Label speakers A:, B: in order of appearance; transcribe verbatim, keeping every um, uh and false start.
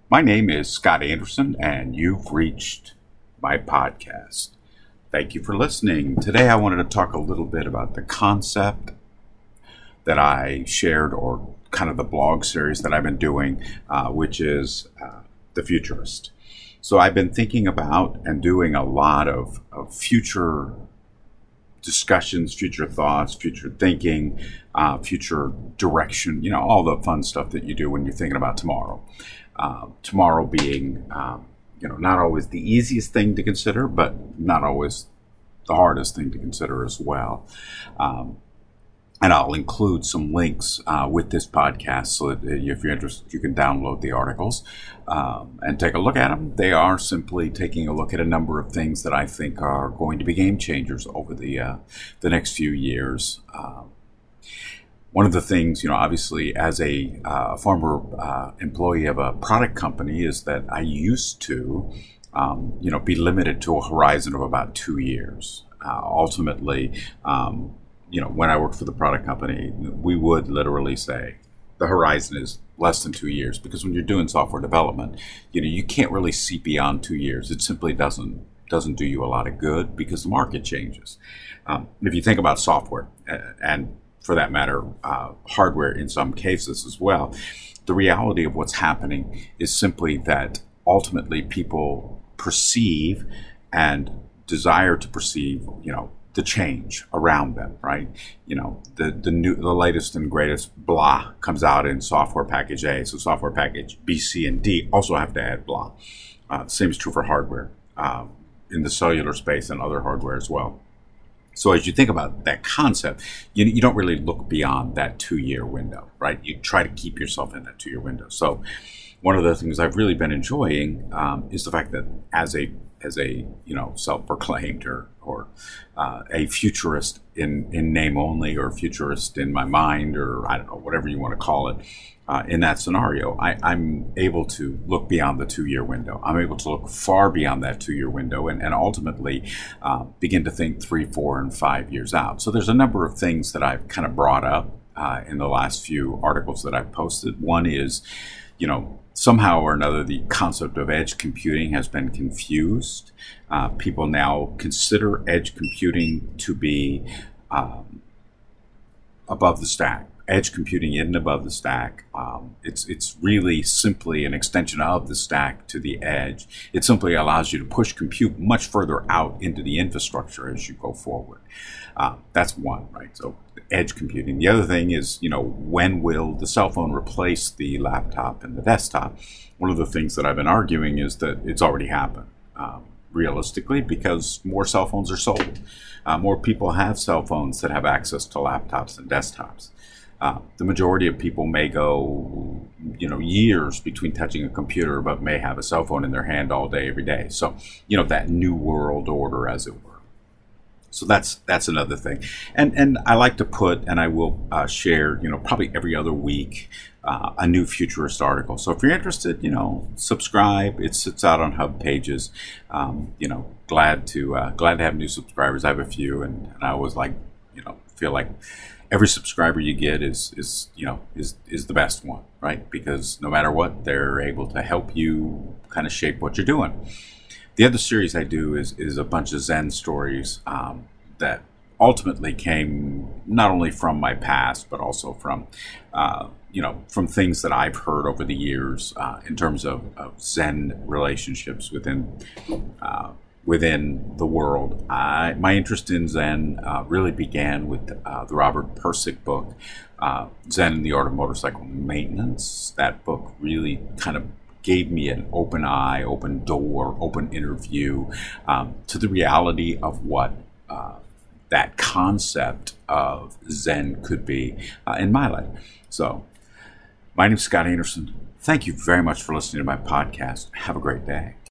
A: My name is Scott Anderson, and you've reached my podcast. Thank you for listening. Today I wanted to talk a little bit about the concept that I shared, or kind of the blog series that I've been doing, uh, which is uh, The Futurist. So I've been thinking about and doing a lot of, of future discussions, future thoughts, future thinking, uh, future direction, you know, all the fun stuff that you do when you're thinking about tomorrow. Uh, tomorrow being, um, you know, not always the easiest thing to consider, but not always the hardest thing to consider as well. Um, and I'll include some links uh, with this podcast so that if you're interested, you can download the articles um, and take a look at them. They are simply taking a look at a number of things that I think are going to be game changers over the uh, the next few years. Um, One of the things, you know, obviously as a uh, former uh, employee of a product company is that I used to, um, you know, be limited to a horizon of about two years. Uh, ultimately, um, you know, when I worked for the product company, we would literally say the horizon is less than two years because when you're doing software development, you know, you can't really see beyond two years. It simply doesn't doesn't do you a lot of good because the market changes. Um, if you think about software and for that matter, uh, hardware in some cases as well, the reality of what's happening is simply that ultimately people perceive and desire to perceive, you know, the change around them, right? You know, the the new, the latest and greatest blah comes out in software package A, so software package B, C, and D also have to add blah. Uh, same is true for hardware um, in the cellular space and other hardware as well. So as you think about that concept, you, you don't really look beyond that two-year window, right? You try to keep yourself in that two-year window. So one of the things I've really been enjoying um, is the fact that as a as a you know self-proclaimed or or uh, a futurist in in name only, or futurist in my mind, or I don't know, whatever you want to call it. Uh, in that scenario, I, I'm able to look beyond the two-year window. I'm able to look far beyond that two-year window and, and ultimately uh, begin to think three, four, and five years out. So there's a number of things that I've kind of brought up uh, in the last few articles that I've posted. One is, you know, somehow or another, the concept of edge computing has been confused. Uh, people now consider edge computing to be um, above the stack. Edge computing isn't above the stack. Um, it's it's really simply an extension of the stack to the edge. It simply allows you to push compute much further out into the infrastructure as you go forward. Uh, that's one, right? So edge computing. The other thing is, you know, when will the cell phone replace the laptop and the desktop? One of the things that I've been arguing is that it's already happened. Um, realistically, because more cell phones are sold. Uh, more people have cell phones that have access to laptops and desktops. Uh, the majority of people may go, you know, years between touching a computer, but may have a cell phone in their hand all day, every day. So, you know, that new world order, as it were. So that's that's another thing. And and I like to put, and I will uh, share, you know, probably every other week, uh, a new futurist article. So if you're interested, you know, subscribe. It sits out on Hub Pages. Um, you know, glad to uh, glad to have new subscribers. I have a few, and, and I always like, you know, feel like every subscriber you get is, is you know, is, is the best one, right? Because no matter what, they're able to help you kind of shape what you're doing. The other series I do is, is a bunch of Zen stories um, that ultimately came not only from my past, but also from, uh, you know, from things that I've heard over the years uh, in terms of, of Zen relationships within uh, within the world. I, my interest in Zen uh, really began with uh, the Robert Pirsig book, uh, Zen and the Art of Motorcycle Maintenance. That book really kind of gave me an open eye, open door, open interview um, to the reality of what uh, that concept of Zen could be uh, in my life. So, my name is Scott Anderson. Thank you very much for listening to my podcast. Have a great day.